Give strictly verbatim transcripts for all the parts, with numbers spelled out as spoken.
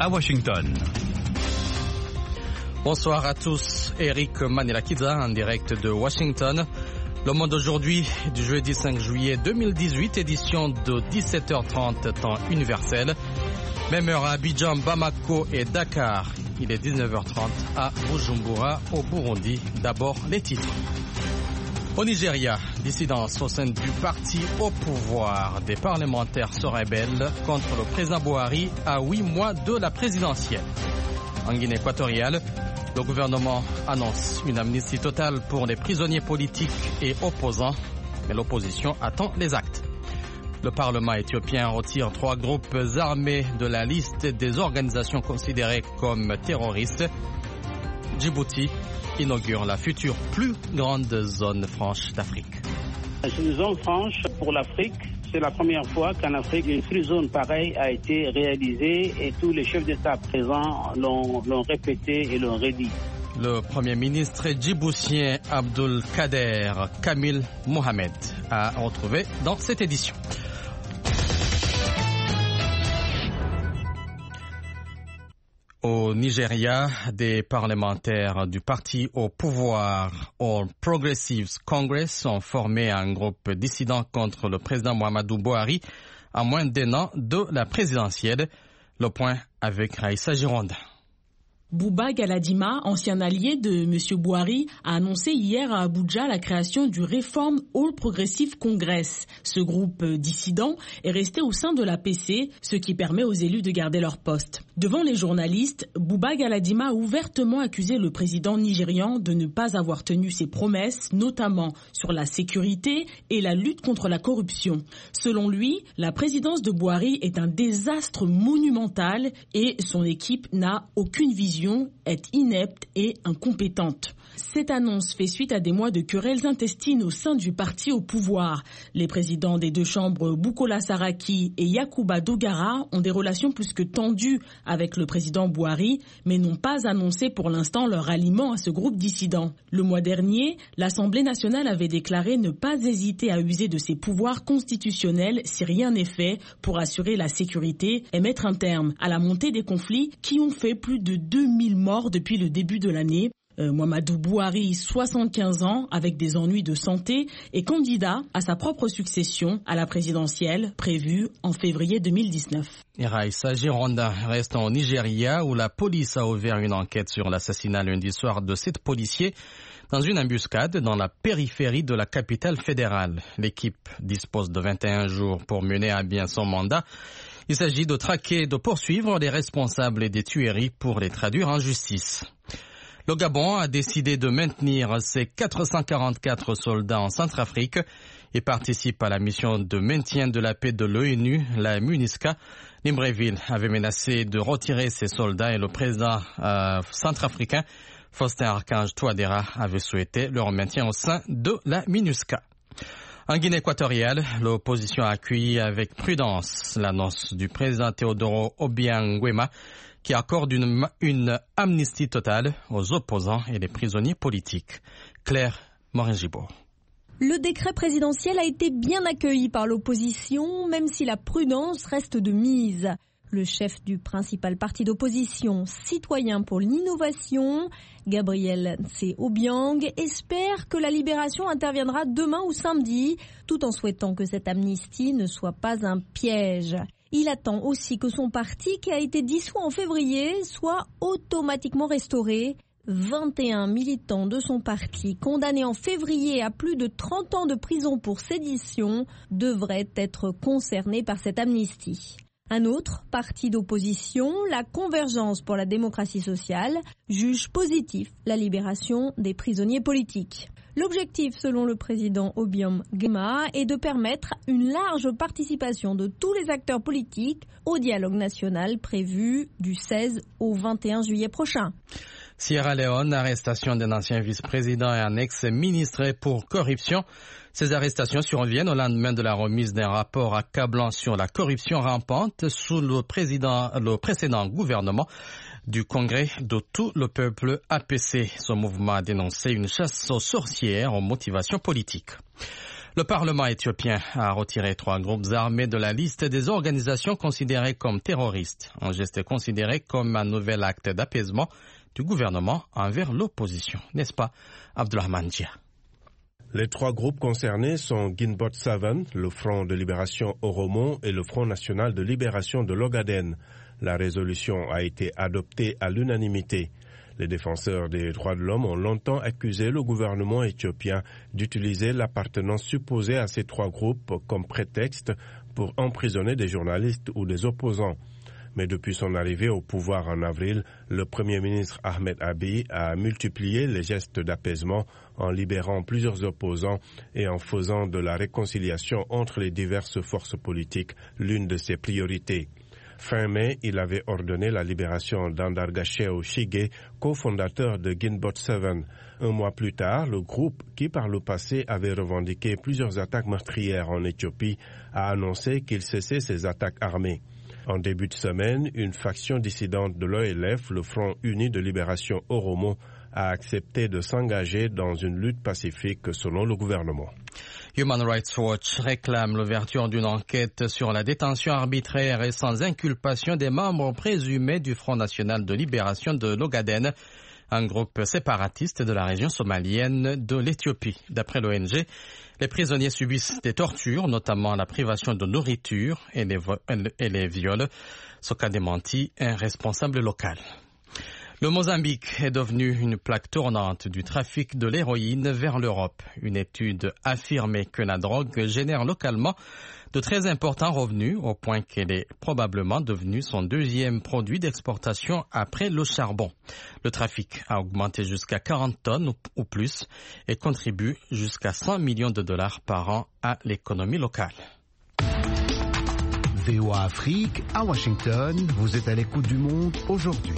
à Washington. Bonsoir à tous, Eric Manilakiza en direct de Washington. Le Monde aujourd'hui du jeudi cinq juillet deux mille dix-huit, édition de dix-sept heures trente temps universel. Même heure à Abidjan, Bamako et Dakar. Il est dix-neuf heures trente à Bujumbura au Burundi. D'abord les titres. Au Nigeria, dissidence au sein du parti au pouvoir. Des parlementaires se rebellent contre le président Buhari à huit mois de la présidentielle. En Guinée équatoriale, le gouvernement annonce une amnistie totale pour les prisonniers politiques et opposants, mais l'opposition attend les actes. Le Parlement éthiopien retire trois groupes armés de la liste des organisations considérées comme terroristes. Djibouti inaugure la future plus grande zone franche d'Afrique. C'est une zone franche pour l'Afrique. C'est la première fois qu'en Afrique, une free zone pareille a été réalisée et tous les chefs d'État présents l'ont, l'ont répété et l'ont redit. Le Premier ministre djiboutien Abdul Kader Kamil Mohamed a retrouvé dans cette édition. Au Nigeria, des parlementaires du parti au pouvoir All Progressives Congress ont formé un groupe dissident contre le président Muhammadu Buhari à moins d'un an de la présidentielle. Le point avec Raïssa Gironda. Bouba Galadima, ancien allié de M. Buhari, a annoncé hier à Abuja la création du Reform All Progressive Congress. Ce groupe dissident est resté au sein de l'A P C, ce qui permet aux élus de garder leur poste. Devant les journalistes, Bouba Galadima a ouvertement accusé le président nigérian de ne pas avoir tenu ses promesses, notamment sur la sécurité et la lutte contre la corruption. Selon lui, la présidence de Buhari est un désastre monumental et son équipe n'a aucune vision, est inepte et incompétente. Cette annonce fait suite à des mois de querelles intestines au sein du parti au pouvoir. Les présidents des deux chambres Bukola Saraki et Yakuba Dogara ont des relations plus que tendues avec le président Buhari, mais n'ont pas annoncé pour l'instant leur alliement à ce groupe dissident. Le mois dernier, l'Assemblée nationale avait déclaré ne pas hésiter à user de ses pouvoirs constitutionnels si rien n'est fait pour assurer la sécurité et mettre un terme à la montée des conflits qui ont fait plus de deux mille morts depuis le début de l'année. Euh, Muhammadu Buhari, soixante-quinze ans, avec des ennuis de santé, est candidat à sa propre succession à la présidentielle prévue en février deux mille dix-neuf. Et Raïssa Gironda reste au Nigeria où la police a ouvert une enquête sur l'assassinat lundi soir de sept policiers dans une embuscade dans la périphérie de la capitale fédérale. L'équipe dispose de vingt et un jours pour mener à bien son mandat. Il s'agit de traquer et de poursuivre les responsables des tueries pour les traduire en justice. Le Gabon a décidé de maintenir ses quatre cent quarante-quatre soldats en Centrafrique et participe à la mission de maintien de la paix de l'ONU, la MINUSCA. Libreville avait menacé de retirer ses soldats et le président euh, centrafricain, Faustin Archange Touadéra, avait souhaité leur maintien au sein de la MINUSCA. En Guinée équatoriale, l'opposition a accueilli avec prudence l'annonce du président Teodoro Obiang Nguema qui accorde une, une amnistie totale aux opposants et les prisonniers politiques. Claire Morin-Gibault. Le décret présidentiel a été bien accueilli par l'opposition, même si la prudence reste de mise. Le chef du principal parti d'opposition, Citoyens pour l'innovation, Gabriel Nsé Obiang, espère que la libération interviendra demain ou samedi, tout en souhaitant que cette amnistie ne soit pas un piège. Il attend aussi que son parti, qui a été dissous en février, soit automatiquement restauré. vingt et un militants de son parti, condamnés en février à plus de trente ans de prison pour sédition, devraient être concernés par cette amnistie. Un autre parti d'opposition, la Convergence pour la démocratie sociale, juge positif la libération des prisonniers politiques. L'objectif, selon le président Obiang Nguema, est de permettre une large participation de tous les acteurs politiques au dialogue national prévu du seize au vingt et un juillet prochain. Sierra Leone, arrestation d'un ancien vice-président et un ex-ministre pour corruption. Ces arrestations surviennent au lendemain de la remise d'un rapport accablant sur la corruption rampante sous le, président, le précédent gouvernement du Congrès de tout le peuple A P C. Ce mouvement a dénoncé une chasse aux sorcières aux motivations politiques. Le Parlement éthiopien a retiré trois groupes armés de la liste des organisations considérées comme terroristes, un geste considéré comme un nouvel acte d'apaisement du gouvernement envers l'opposition. N'est-ce pas, Abdulrahman Dia? Les trois groupes concernés sont Ginbot Seven, le Front de libération Oromo et le Front national de libération de l'Ogaden. La résolution a été adoptée à l'unanimité. Les défenseurs des droits de l'homme ont longtemps accusé le gouvernement éthiopien d'utiliser l'appartenance supposée à ces trois groupes comme prétexte pour emprisonner des journalistes ou des opposants. Mais depuis son arrivée au pouvoir en avril, le Premier ministre Ahmed Abiy a multiplié les gestes d'apaisement en libérant plusieurs opposants et en faisant de la réconciliation entre les diverses forces politiques l'une de ses priorités. Fin mai, il avait ordonné la libération d'Andargasheo Shige, cofondateur de Ginbot Seven. Un mois plus tard, le groupe, qui par le passé avait revendiqué plusieurs attaques meurtrières en Éthiopie, a annoncé qu'il cessait ses attaques armées. En début de semaine, une faction dissidente de l'O L F, le Front uni de libération Oromo, a accepté de s'engager dans une lutte pacifique selon le gouvernement. Human Rights Watch réclame l'ouverture d'une enquête sur la détention arbitraire et sans inculpation des membres présumés du Front national de libération de l'Ogaden, un groupe séparatiste de la région somalienne de l'Éthiopie. D'après l'O N G, les prisonniers subissent des tortures, notamment la privation de nourriture et les, vo- et les viols, ce qu'a démenti un responsable local. Le Mozambique est devenu une plaque tournante du trafic de l'héroïne vers l'Europe. Une étude affirmait que la drogue génère localement de très importants revenus, au point qu'elle est probablement devenue son deuxième produit d'exportation après le charbon. Le trafic a augmenté jusqu'à quarante tonnes ou plus et contribue jusqu'à cent millions de dollars par an à l'économie locale. V O A Afrique, à Washington, vous êtes à l'écoute du monde aujourd'hui.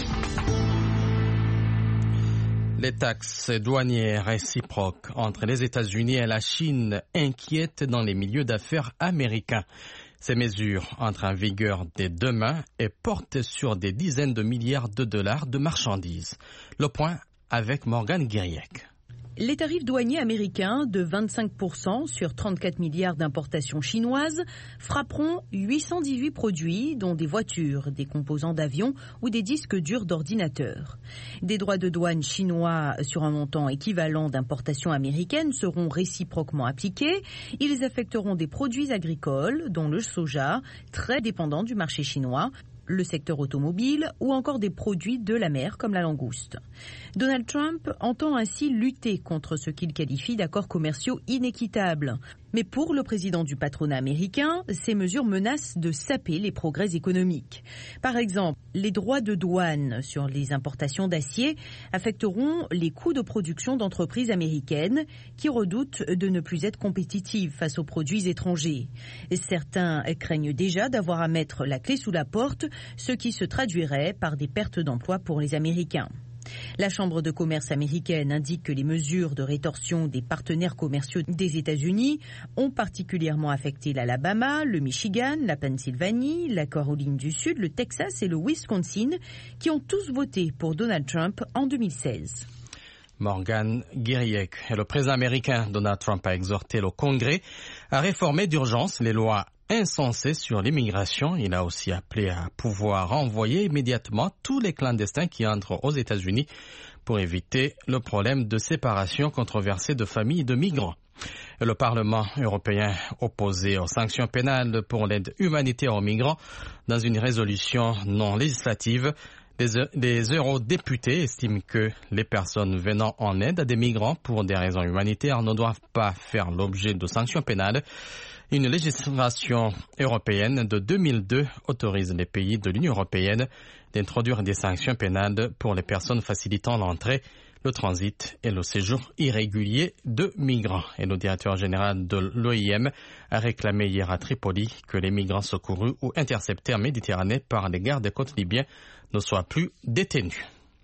Les taxes douanières réciproques entre les États-Unis et la Chine inquiètent dans les milieux d'affaires américains. Ces mesures entrent en vigueur dès demain et portent sur des dizaines de milliards de dollars de marchandises. Le point avec Morgane Guiriec. Les tarifs douaniers américains de vingt-cinq pour cent sur trente-quatre milliards d'importations chinoises frapperont huit cent dix-huit produits, dont des voitures, des composants d'avions ou des disques durs d'ordinateurs. Des droits de douane chinois sur un montant équivalent d'importations américaines seront réciproquement appliqués. Ils affecteront des produits agricoles, dont le soja, très dépendant du marché chinois, le secteur automobile ou encore des produits de la mer comme la langouste. Donald Trump entend ainsi lutter contre ce qu'il qualifie d'accords commerciaux inéquitables. Mais pour le président du patronat américain, ces mesures menacent de saper les progrès économiques. Par exemple, les droits de douane sur les importations d'acier affecteront les coûts de production d'entreprises américaines qui redoutent de ne plus être compétitives face aux produits étrangers. Certains craignent déjà d'avoir à mettre la clé sous la porte, ce qui se traduirait par des pertes d'emplois pour les Américains. La Chambre de commerce américaine indique que les mesures de rétorsion des partenaires commerciaux des États-Unis ont particulièrement affecté l'Alabama, le Michigan, la Pennsylvanie, la Caroline du Sud, le Texas et le Wisconsin, qui ont tous voté pour Donald Trump en deux mille seize. Morgane Guiriec. Le président américain Donald Trump a exhorté le Congrès à réformer d'urgence les lois insensées sur l'immigration. Il a aussi appelé à pouvoir renvoyer immédiatement tous les clandestins qui entrent aux États-Unis pour éviter le problème de séparation controversée de familles de migrants. Le Parlement européen opposé aux sanctions pénales pour l'aide humanitaire aux migrants dans une résolution non législative. Les, les eurodéputés estiment que les personnes venant en aide à des migrants pour des raisons humanitaires ne doivent pas faire l'objet de sanctions pénales. Une législation européenne de deux mille deux autorise les pays de l'Union européenne d'introduire des sanctions pénales pour les personnes facilitant l'entrée, le transit et le séjour irrégulier de migrants. Et le directeur général de l'O I M a réclamé hier à Tripoli que les migrants secourus ou interceptés en Méditerranée par les gardes-côtes libyens ne soient plus détenus.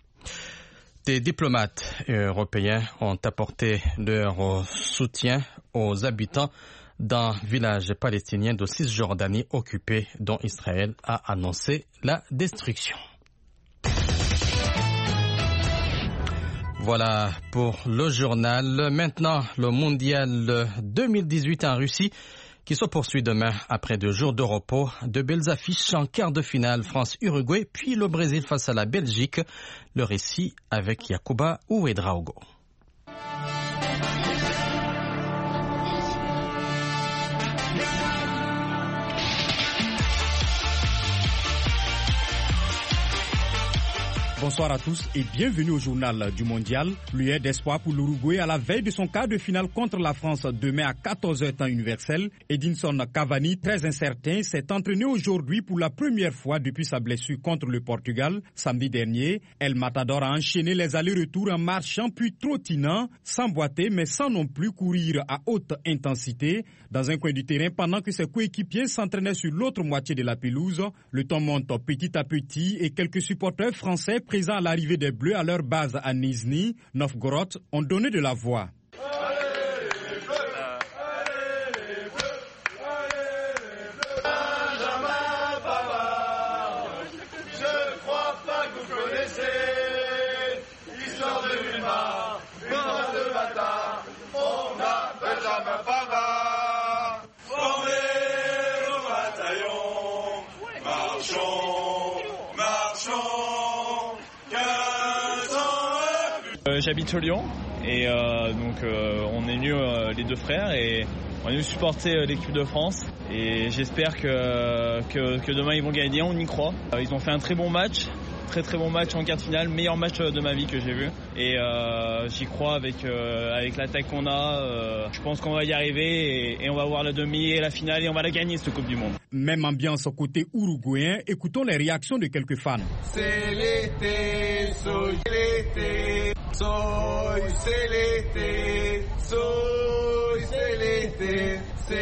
Des diplomates européens ont apporté leur soutien aux habitants d'un village palestinien de Cisjordanie occupé dont Israël a annoncé la destruction. Voilà pour le journal. Maintenant, le mondial deux mille dix-huit en Russie qui se poursuit demain après deux jours de repos. De belles affiches en quart de finale France-Uruguay, puis le Brésil face à la Belgique. Le récit avec Yacouba Ouedraogo. Bonsoir à tous et bienvenue au journal du mondial. Lueur d'espoir pour l'Uruguay à la veille de son quart de finale contre la France demain à quatorze heures temps universel. Edinson Cavani, très incertain, s'est entraîné aujourd'hui pour la première fois depuis sa blessure contre le Portugal samedi dernier. El Matador a enchaîné les allers-retours en marchant puis trottinant, sans boiter mais sans non plus courir à haute intensité. Dans un coin du terrain, pendant que ses coéquipiers s'entraînaient sur l'autre moitié de la pelouse, le temps monte petit à petit et quelques supporters français présents à l'arrivée des Bleus à leur base à Nizhny Novgorod ont donné de la voix. Euh, J'habite au Lyon et euh, donc euh, on est venus euh, les deux frères et on est venus supporter euh, l'équipe de France et j'espère que, que, que demain ils vont gagner, on y croit. Euh, ils ont fait un très bon match, très très bon match en quart de finale, meilleur match de ma vie que j'ai vu et euh, j'y crois avec, euh, avec l'attaque qu'on a, euh, je pense qu'on va y arriver et, et on va voir la demi et la finale et on va la gagner cette Coupe du Monde. Même ambiance au côté uruguayen, écoutons les réactions de quelques fans. C'est l'été, soy l'été. Soy celeste, soy celeste,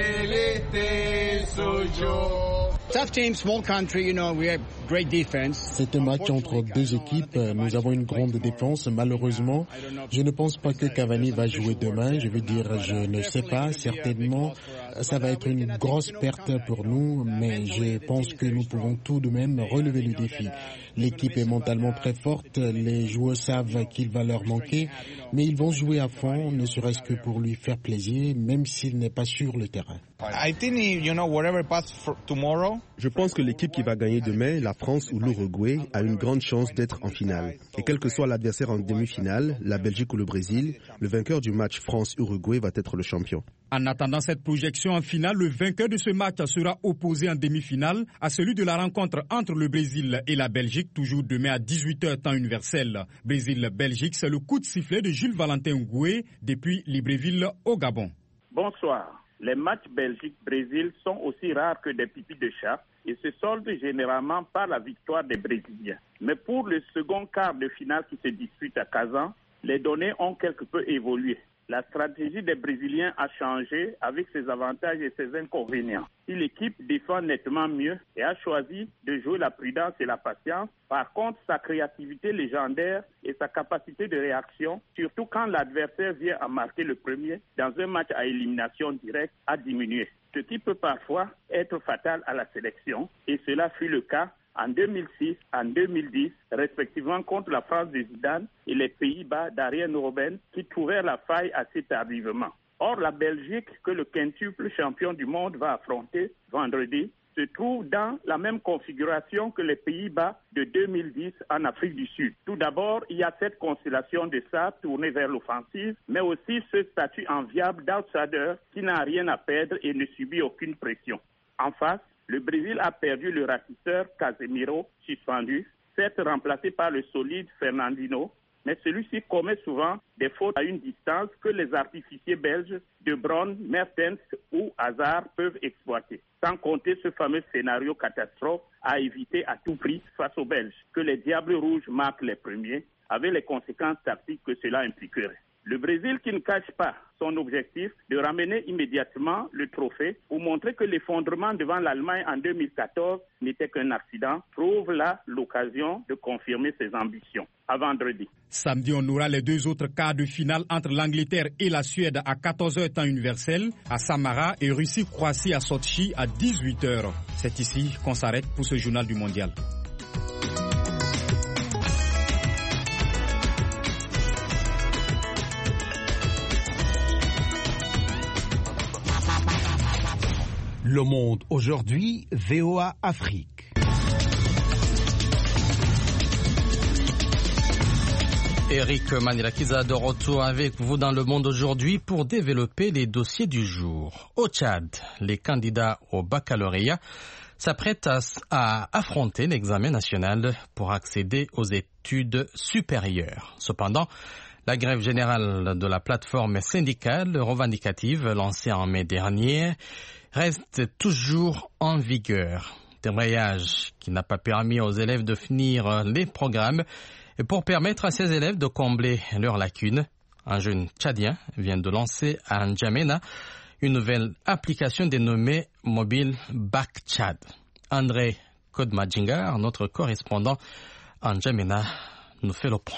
celeste soy yo. Tough team, small country, you know, we have great defense. C'est un match entre deux équipes. Nous avons une grande défense. Malheureusement, je ne pense pas que Cavani va jouer demain. Je veux dire, je ne sais pas. Certainement, ça va être une grosse perte pour nous, mais je pense que nous pouvons tout de même relever le défi. L'équipe est mentalement très forte. Les joueurs savent qu'il va leur manquer, mais ils vont jouer à fond, ne serait-ce que pour lui faire plaisir, même s'il n'est pas sur le terrain. I think, you know, whatever pass for tomorrow. Je pense que l'équipe qui va gagner demain, la France ou l'Uruguay, a une grande chance d'être en finale. Et quel que soit l'adversaire en demi-finale, la Belgique ou le Brésil, le vainqueur du match France-Uruguay va être le champion. En attendant cette projection en finale, le vainqueur de ce match sera opposé en demi-finale à celui de la rencontre entre le Brésil et la Belgique, toujours demain à dix-huit heures temps universel. Brésil-Belgique, c'est le coup de sifflet de Jules Valentin Ngoué depuis Libreville au Gabon. Bonsoir. Les matchs Belgique-Brésil sont aussi rares que des pipis de chat et se soldent généralement par la victoire des Brésiliens. Mais pour le second quart de finale qui se dispute à Kazan, les données ont quelque peu évolué. La stratégie des Brésiliens a changé avec ses avantages et ses inconvénients. Si l'équipe défend nettement mieux et a choisi de jouer la prudence et la patience, par contre, sa créativité légendaire et sa capacité de réaction, surtout quand l'adversaire vient à marquer le premier dans un match à élimination directe, a diminué. Ce qui peut parfois être fatal à la sélection, et cela fut le cas en deux mille six, en deux mille dix, respectivement contre la France de Zidane et les Pays-Bas d'Arjen Robben qui trouvèrent la faille assez tardivement. Or, la Belgique, que le quintuple champion du monde va affronter vendredi, se trouve dans la même configuration que les Pays-Bas de deux mille dix en Afrique du Sud. Tout d'abord, il y a cette constellation de ça tournée vers l'offensive, mais aussi ce statut enviable d'outsider qui n'a rien à perdre et ne subit aucune pression. En face, le Brésil a perdu le ratisseur Casemiro, suspendu, certes remplacé par le solide Fernandinho, mais celui-ci commet souvent des fautes à une distance que les artificiers belges De Bruyne, Mertens ou Hazard peuvent exploiter. Sans compter ce fameux scénario catastrophe à éviter à tout prix face aux Belges, que les Diables Rouges marquent les premiers, avec les conséquences tactiques que cela impliquerait. Le Brésil, qui ne cache pas son objectif de ramener immédiatement le trophée pour montrer que l'effondrement devant l'Allemagne en deux mille quatorze n'était qu'un accident, trouve là l'occasion de confirmer ses ambitions. À vendredi. Samedi, on aura les deux autres quarts de finale entre l'Angleterre et la Suède à quatorze heures temps universel, à Samara, et Russie-Croatie à Sotchi à dix-huit heures. C'est ici qu'on s'arrête pour ce journal du mondial. Le Monde aujourd'hui, V O A Afrique. Eric Manilakiza de retour avec vous dans Le Monde aujourd'hui pour développer les dossiers du jour. Au Tchad, les candidats au baccalauréat s'apprêtent à, à affronter l'examen national pour accéder aux études supérieures. Cependant, la grève générale de la plateforme syndicale revendicative lancée en mai dernier reste toujours en vigueur. Débrayage qui n'a pas permis aux élèves de finir les programmes et pour permettre à ces élèves de combler leurs lacunes. Un jeune Tchadien vient de lancer à N'Djamena une nouvelle application dénommée Mobile Bac Tchad. André Kodmadjingar, notre correspondant à N'Djamena, nous fait le point.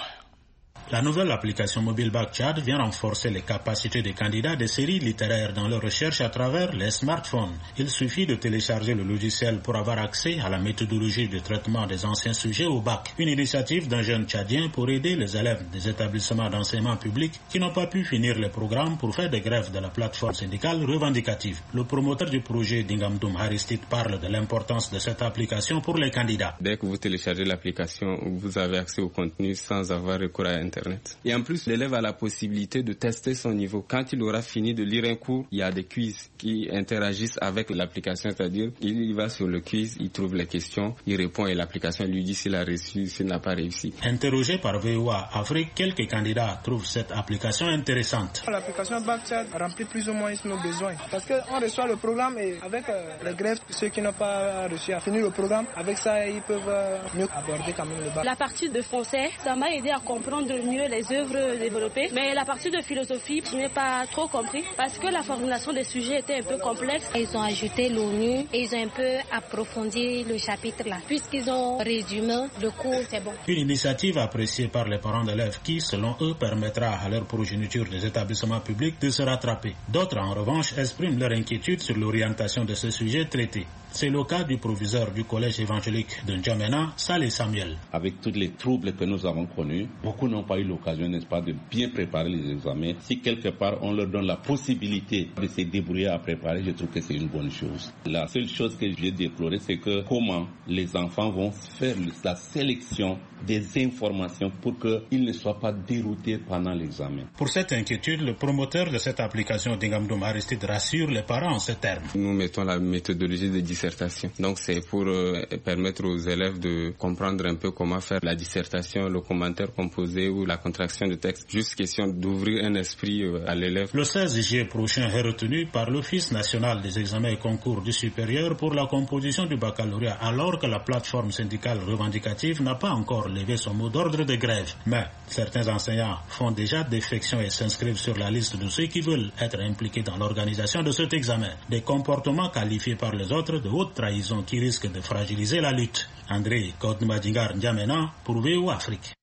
La nouvelle application Mobile Bac Tchad vient renforcer les capacités des candidats des séries littéraires dans leurs recherches à travers les smartphones. Il suffit de télécharger le logiciel pour avoir accès à la méthodologie de traitement des anciens sujets au bac. Une initiative d'un jeune Tchadien pour aider les élèves des établissements d'enseignement public qui n'ont pas pu finir les programmes pour faire des grèves de la plateforme syndicale revendicative. Le promoteur du projet Dingamdoum Aristide parle de l'importance de cette application pour les candidats. Dès que vous téléchargez l'application, vous avez accès au contenu sans avoir recours à Internet. Et en plus, l'élève a la possibilité de tester son niveau. Quand il aura fini de lire un cours, il y a des quiz qui interagissent avec l'application, c'est-à-dire il va sur le quiz, il trouve les questions, il répond et l'application lui dit s'il a réussi, s'il n'a pas réussi. Interrogé par V O A Afrique, quelques candidats trouvent cette application intéressante. L'application Bac Tchad remplit plus ou moins nos besoins parce qu'on reçoit le programme et avec euh, les grèves, ceux qui n'ont pas réussi à finir le programme, avec ça ils peuvent euh, mieux aborder quand même le bac. La partie de français, ça m'a aidé à comprendre mieux les œuvres développées, mais la partie de philosophie, je n'ai pas trop compris parce que la formulation des sujets était un peu complexe. Ils ont ajouté l'ONU et ils ont un peu approfondi le chapitre là. Puisqu'ils ont résumé le cours, c'est bon. Une initiative appréciée par les parents d'élèves qui, selon eux, permettra à leur progéniture des établissements publics de se rattraper. D'autres, en revanche, expriment leur inquiétude sur l'orientation de ce sujet traité. C'est le cas du proviseur du collège évangélique de N'Djamena, Saleh Samuel. Avec tous les troubles que nous avons connus, beaucoup n'ont pas eu l'occasion, n'est-ce pas, de bien préparer les examens. Si quelque part on leur donne la possibilité de se débrouiller à préparer, je trouve que c'est une bonne chose. La seule chose que je vais déplorer, c'est que comment les enfants vont faire la sélection des informations pour qu'ils ne soient pas déroutés pendant l'examen. Pour cette inquiétude, le promoteur de cette application Dingamdoum Aristide rassure les parents en ces termes. Nous mettons la méthodologie de dissertation. Donc c'est pour euh, permettre aux élèves de comprendre un peu comment faire la dissertation, le commentaire composé ou la contraction de texte. Juste question d'ouvrir un esprit euh, à l'élève. Le seize juillet prochain est retenu par l'Office national des examens et concours du supérieur pour la composition du baccalauréat, alors que la plateforme syndicale revendicative n'a pas encore levé son mot d'ordre de grève. Mais certains enseignants font déjà défection et s'inscrivent sur la liste de ceux qui veulent être impliqués dans l'organisation de cet examen. Des comportements qualifiés par les autres de haute trahison qui risquent de fragiliser la lutte. André Kodmadjingar N'Djamena pour V O A Afrique.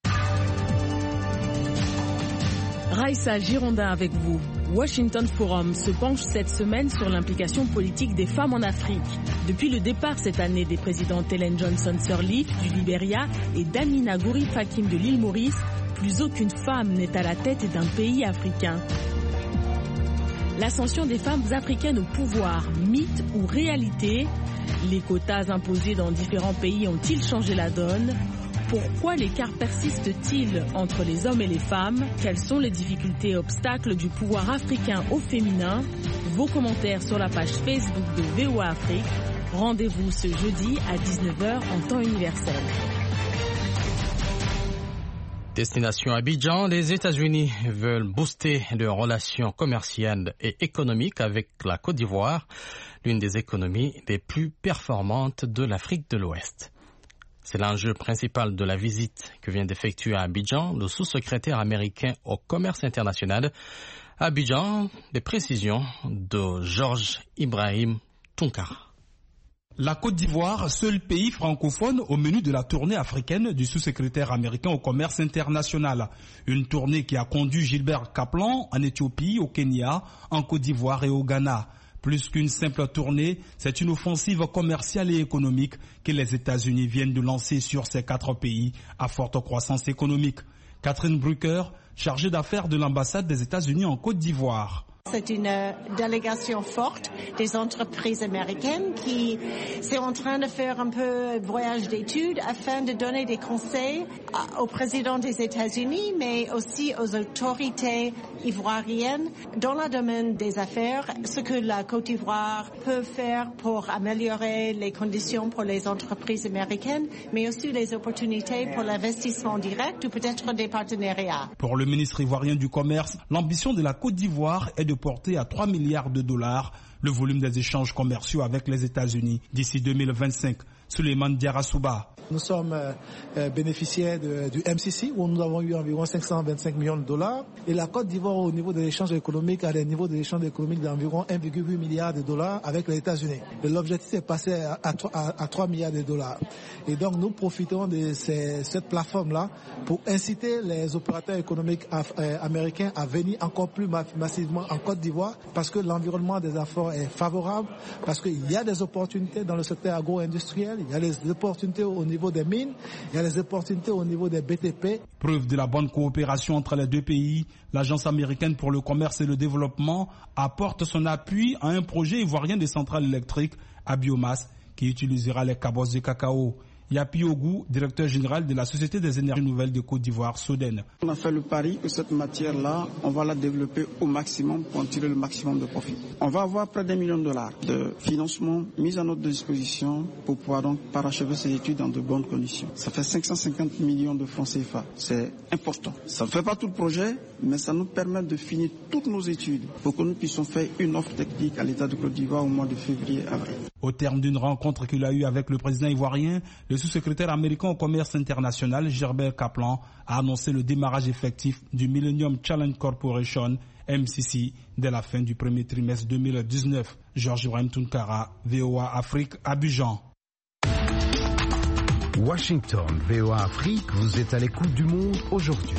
Raïssa Gironda avec vous. Washington Forum se penche cette semaine sur l'implication politique des femmes en Afrique. Depuis le départ cette année des présidentes Ellen Johnson Sirleaf du Libéria et d'Amina Gourib Fakim de l'île Maurice, plus aucune femme n'est à la tête d'un pays africain. L'ascension des femmes africaines au pouvoir, mythe ou réalité? Les quotas imposés dans différents pays ont-ils changé la donne? Pourquoi l'écart persiste-t-il entre les hommes et les femmes? Quelles sont les difficultés et obstacles du pouvoir africain au féminin? Vos commentaires sur la page Facebook de V O A Afrique. Rendez-vous ce jeudi à dix-neuf heures en temps universel. Destination Abidjan, les États-Unis veulent booster leurs relations commerciales et économiques avec la Côte d'Ivoire, l'une des économies les plus performantes de l'Afrique de l'Ouest. C'est l'enjeu principal de la visite que vient d'effectuer à Abidjan le sous-secrétaire américain au commerce international. À Abidjan, des précisions de Georges Ibrahim Tounkara. La Côte d'Ivoire, seul pays francophone au menu de la tournée africaine du sous-secrétaire américain au commerce international. Une tournée qui a conduit Gilbert Kaplan en Éthiopie, au Kenya, en Côte d'Ivoire et au Ghana. Plus qu'une simple tournée, c'est une offensive commerciale et économique que les États-Unis viennent de lancer sur ces quatre pays à forte croissance économique. Catherine Brucker, chargée d'affaires de l'ambassade des États-Unis en Côte d'Ivoire. C'est une délégation forte des entreprises américaines qui sont en train de faire un peu voyage d'études afin de donner des conseils au président des États-Unis, mais aussi aux autorités ivoiriennes dans le domaine des affaires, ce que la Côte d'Ivoire peut faire pour améliorer les conditions pour les entreprises américaines, mais aussi les opportunités pour l'investissement direct ou peut-être des partenariats. Pour le ministre ivoirien du Commerce, l'ambition de la Côte d'Ivoire est de porter à trois milliards de dollars le volume des échanges commerciaux avec les États-Unis d'ici deux mille vingt-cinq. Souleymane Diarra-Souba. Nous sommes euh, bénéficiaires de, du M C C où nous avons eu environ cinq cent vingt-cinq millions de dollars et la Côte d'Ivoire au niveau de l'échange économique a des niveaux de l'échange économique d'environ un virgule huit milliard de dollars avec les États-Unis. L'objectif est passé à, à, à, à trois milliards de dollars. Et donc nous profitons de ces, cette plateforme-là pour inciter les opérateurs économiques af, euh, américains à venir encore plus massivement en Côte d'Ivoire parce que l'environnement des affaires est favorable, parce qu'il y a des opportunités dans le secteur agro-industriel, il y a des opportunités au niveau des mines, il y a des opportunités au niveau des B T P. Preuve de la bonne coopération entre les deux pays, l'Agence américaine pour le commerce et le développement apporte son appui à un projet ivoirien de centrale électrique à biomasse qui utilisera les cabosses de cacao. Yapi Ogou, directeur général de la Société des énergies nouvelles de Côte d'Ivoire, Soden. On a fait le pari que cette matière-là, on va la développer au maximum pour en tirer le maximum de profit. On va avoir près d'un million de dollars de financement mis à notre disposition pour pouvoir donc parachever ces études dans de bonnes conditions. Ça fait cinq cent cinquante millions de francs C F A. C'est important. Ça ne fait pas tout le projet, mais ça nous permet de finir toutes nos études pour que nous puissions faire une offre technique à l'État de Côte d'Ivoire au mois de février-avril. Au terme d'une rencontre qu'il a eue avec le président ivoirien, le sous-secrétaire américain au commerce international, Gilbert Kaplan, a annoncé le démarrage effectif du Millennium Challenge Corporation, M C C, dès la fin du premier trimestre deux mille dix-neuf. Georges Ibrahim Tounkara, V O A Afrique, Abidjan. Washington, V O A Afrique, vous êtes à l'écoute du monde aujourd'hui.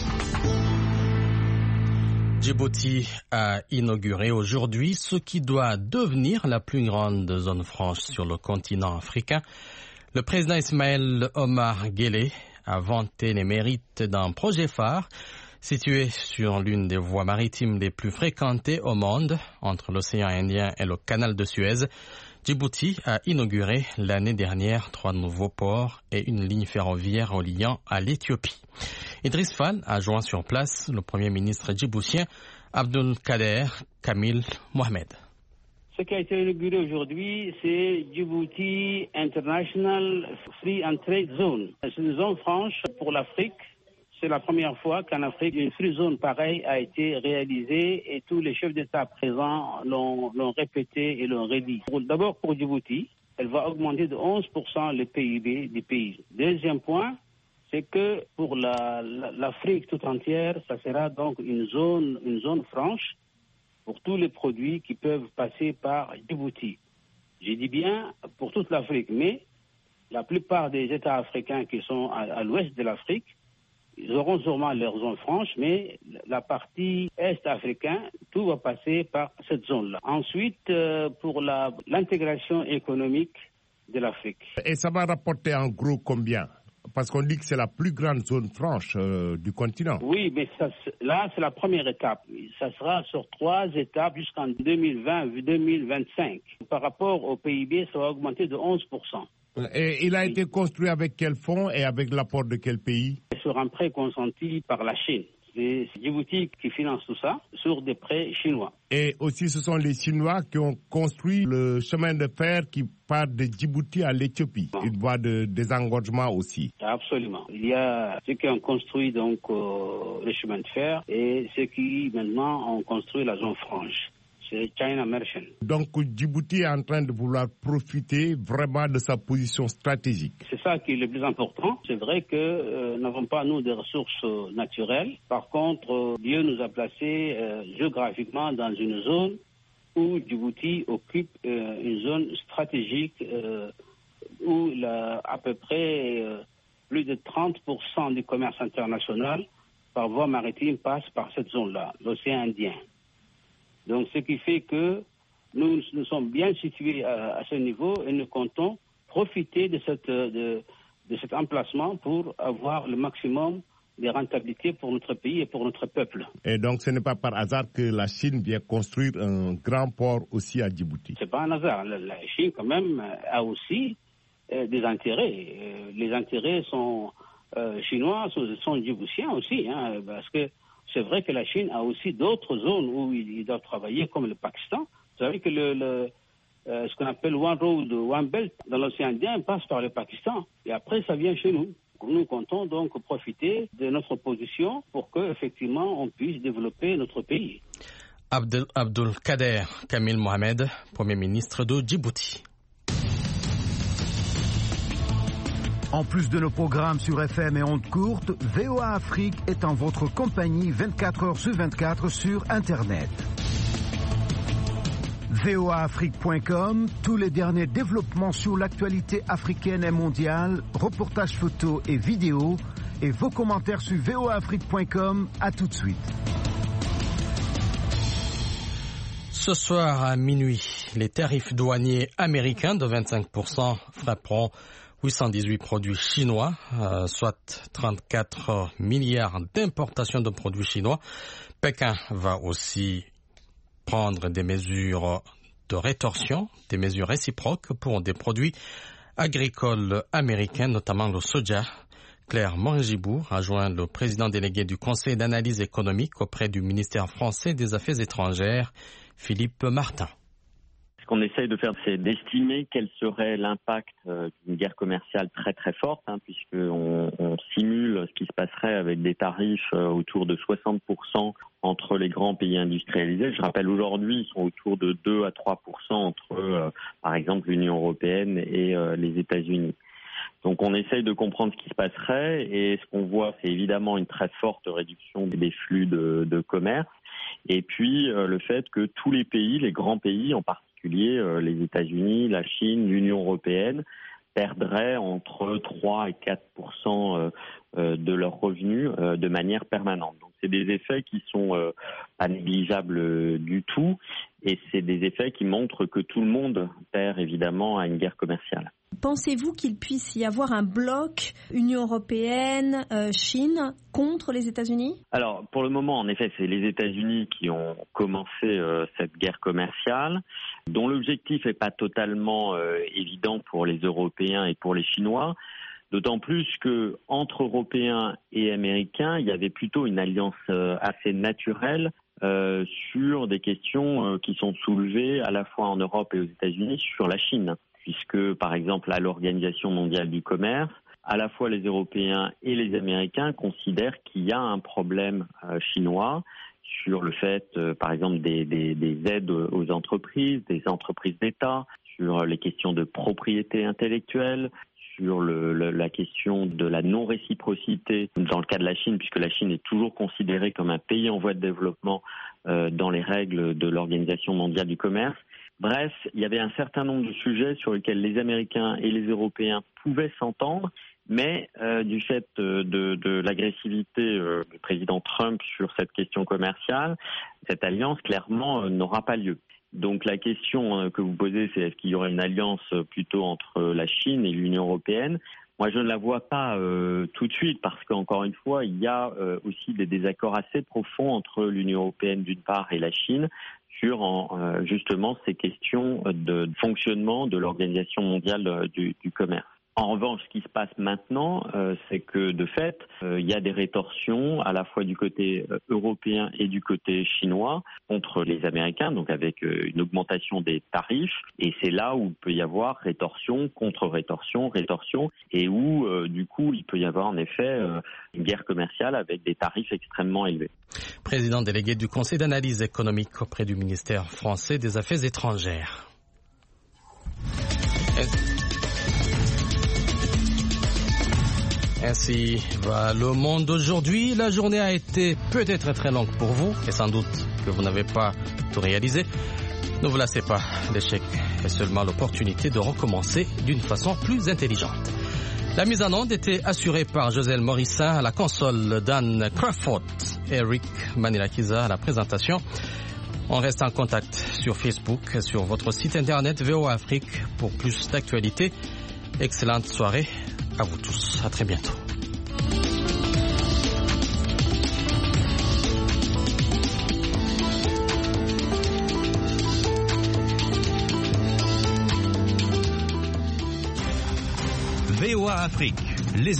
Djibouti a inauguré aujourd'hui ce qui doit devenir la plus grande zone franche sur le continent africain. Le président Ismaël Omar Guelleh a vanté les mérites d'un projet phare situé sur l'une des voies maritimes les plus fréquentées au monde, entre l'océan Indien et le canal de Suez. Djibouti a inauguré l'année dernière trois nouveaux ports et une ligne ferroviaire reliant à l'Éthiopie. Idriss Fall a joint sur place le Premier ministre djiboutien Abdulkader Kamil Mohamed. Ce qui a été inauguré aujourd'hui, c'est Djibouti International Free and Trade Zone. C'est une zone franche pour l'Afrique. C'est la première fois qu'en Afrique, une free zone pareille a été réalisée et tous les chefs d'État présents l'ont, l'ont répété et l'ont redit. D'abord pour Djibouti, elle va augmenter de onze pour cent le P I B du pays. Deuxième point, c'est que pour la, la, l'Afrique tout entière, ça sera donc une zone, une zone franche pour tous les produits qui peuvent passer par Djibouti. Je dis bien pour toute l'Afrique, mais la plupart des États africains qui sont à, à l'ouest de l'Afrique, ils auront sûrement leur zone franche, mais la partie est africaine, tout va passer par cette zone-là. Ensuite, euh, pour la, l'intégration économique de l'Afrique. Et ça va rapporter en gros combien ? Parce qu'on dit que c'est la plus grande zone franche euh, du continent. Oui, mais ça, là, c'est la première étape. Ça sera sur trois étapes jusqu'en deux mille vingt à deux mille vingt-cinq. Par rapport au P I B, ça va augmenter de onze pour cent. Et il a été construit avec quel fonds et avec l'apport de quel pays ? Sur un prêt consenti par la Chine. C'est Djibouti qui finance tout ça sur des prêts chinois. Et aussi, ce sont les Chinois qui ont construit le chemin de fer qui part de Djibouti à l'Éthiopie. Une voie de désengorgement aussi. Absolument. Il y a ceux qui ont construit donc euh, le chemin de fer et ceux qui maintenant ont construit la zone franche. C'est China Merchant. Donc Djibouti est en train de vouloir profiter vraiment de sa position stratégique. C'est ça qui est le plus important. C'est vrai que euh, nous n'avons pas, nous, des ressources euh, naturelles. Par contre, euh, Dieu nous a placés euh, géographiquement dans une zone où Djibouti occupe euh, une zone stratégique euh, où la, à peu près euh, plus de trente pour cent du commerce international par voie maritime passe par cette zone-là, l'océan Indien. Donc, ce qui fait que nous, nous sommes bien situés à, à ce niveau et nous comptons profiter de, cette, de, de cet emplacement pour avoir le maximum des rentabilités pour notre pays et pour notre peuple. Et donc ce n'est pas par hasard que la Chine vient construire un grand port aussi à Djibouti. C'est pas un hasard. La, la Chine quand même a aussi euh, des intérêts. Euh, les intérêts sont euh, chinois, sont, sont djiboutiens aussi, hein, parce que c'est vrai que la Chine a aussi d'autres zones où ils, ils doivent travailler, comme le Pakistan. Vous savez que le, le euh, ce qu'on appelle One Road, One Belt dans l'océan Indien passe par le Pakistan et après ça vient chez nous. Nous comptons donc profiter de notre position pour que effectivement on puisse développer notre pays. Abdel, Abdul Kader Kamil Mohamed, Premier ministre de Djibouti. En plus de nos programmes sur F M et ondes courtes, V O A Afrique est en votre compagnie vingt-quatre heures sur vingt-quatre sur Internet. V O A Afrique point com, tous les derniers développements sur l'actualité africaine et mondiale, reportages photos et vidéos, et vos commentaires sur V O A Afrique point com. À tout de suite. Ce soir à minuit, les tarifs douaniers américains de vingt-cinq pour cent frapperont huit cent dix-huit produits chinois, euh, soit trente-quatre milliards d'importations de produits chinois. Pékin va aussi prendre des mesures de rétorsion, des mesures réciproques pour des produits agricoles américains, notamment le soja. Claire Morgibou a joint le président délégué du Conseil d'analyse économique auprès du ministère français des Affaires étrangères, Philippe Martin. Ce qu'on essaye de faire, c'est d'estimer quel serait l'impact euh, d'une guerre commerciale très très forte, hein, puisqu'on on simule ce qui se passerait avec des tarifs euh, autour de soixante pour cent entre les grands pays industrialisés. Je rappelle, aujourd'hui, ils sont autour de deux à trois pour cent entre, euh, par exemple, l'Union européenne et euh, les États-Unis. Donc on essaye de comprendre ce qui se passerait, et ce qu'on voit, c'est évidemment une très forte réduction des flux de, de commerce, et puis euh, le fait que tous les pays, les grands pays, en particulier euh, les États-Unis, la Chine, l'Union européenne, perdraient entre trois et quatre pour cent euh, euh, de leurs revenus euh, de manière permanente. Donc c'est des effets qui sont euh, pas négligeables euh, du tout, et c'est des effets qui montrent que tout le monde perd évidemment à une guerre commerciale. Pensez-vous qu'il puisse y avoir un bloc Union européenne, euh, Chine contre les États-Unis ? Alors, pour le moment, en effet, c'est les États-Unis qui ont commencé euh, cette guerre commerciale, dont l'objectif n'est pas totalement euh, évident pour les Européens et pour les Chinois, d'autant plus que entre Européens et Américains, il y avait plutôt une alliance euh, assez naturelle euh, sur des questions euh, qui sont soulevées à la fois en Europe et aux États-Unis sur la Chine. Puisque, par exemple, à l'Organisation mondiale du commerce, à la fois les Européens et les Américains considèrent qu'il y a un problème euh, chinois sur le fait, euh, par exemple, des, des, des aides aux entreprises, des entreprises d'État, sur les questions de propriété intellectuelle, sur le, le, la question de la non-réciprocité dans le cas de la Chine, puisque la Chine est toujours considérée comme un pays en voie de développement euh, dans les règles de l'Organisation mondiale du commerce. Bref, il y avait un certain nombre de sujets sur lesquels les Américains et les Européens pouvaient s'entendre, mais euh, du fait de, de, de l'agressivité euh, du président Trump sur cette question commerciale, cette alliance clairement euh, n'aura pas lieu. Donc la question euh, que vous posez, c'est est-ce qu'il y aurait une alliance euh, plutôt entre la Chine et l'Union européenne ? Moi, je ne la vois pas euh, tout de suite parce qu'encore une fois, il y a euh, aussi des désaccords assez profonds entre l'Union européenne d'une part et la Chine sur en, euh, justement ces questions de fonctionnement de l'Organisation mondiale du, du commerce. En revanche, ce qui se passe maintenant, euh, c'est que de fait, euh, il y a des rétorsions à la fois du côté euh, européen et du côté chinois contre les Américains, donc avec euh, une augmentation des tarifs. Et c'est là où il peut y avoir rétorsion, contre-rétorsion, rétorsion, et où euh, du coup il peut y avoir en effet euh, une guerre commerciale avec des tarifs extrêmement élevés. Président délégué du Conseil d'analyse économique auprès du ministère français des Affaires étrangères. Ainsi va le monde aujourd'hui. La journée a été peut-être très longue pour vous et sans doute que vous n'avez pas tout réalisé. Ne vous lassez pas, l'échec est seulement l'opportunité de recommencer d'une façon plus intelligente. La mise en onde était assurée par Joselle Morissin à la console, Dan Crawford, Eric Manilakiza à la présentation. On reste en contact sur Facebook, sur votre site internet V O A Afrique pour plus d'actualités. Excellente soirée à vous tous. À très bientôt. Afrique. Les